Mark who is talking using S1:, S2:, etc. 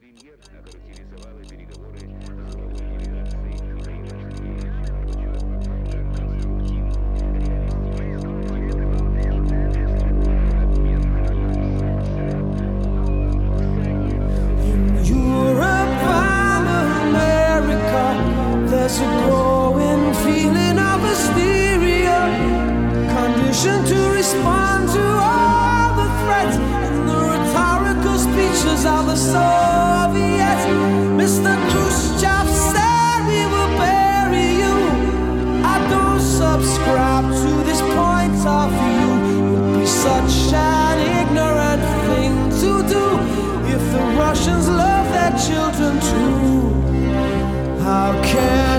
S1: There's a growing feeling of hysteria, conditioned to respond to all the threats and the rhetorical speeches of the Soviets. Mr. Khrushchev said we will bury you. I don't subscribe to this point of view. It would be such an ignorant thing to do if the Russians love their children too. How can